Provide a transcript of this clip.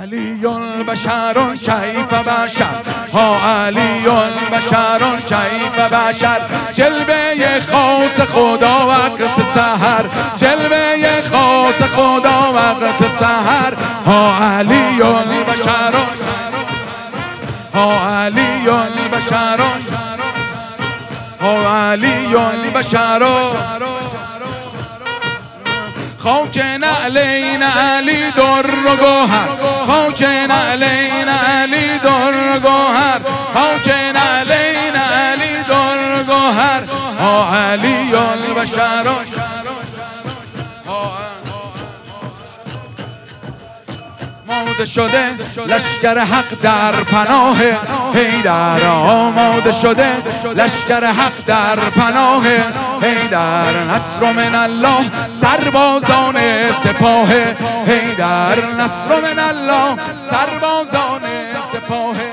علی البشر کیف بشر، ها علی البشر کیف بشر، جلوه خاص خدا وقت سحر، جلوه خاص خدا وقت سحر، ها علی البشر، ها علی البشر، ها علی البشر، خاک نعلین علی در و گوهر، خاک نعلین علی در و گوهر، خاک نعلین علی در و گوهر، ها علی البشر. آماده شده لشکر حق در پناه حیدر، آماده شده لشکر حق در پناه حیدر، نصر من الله سربازان سپاه حیدر، نصر من الله سربازان سپاه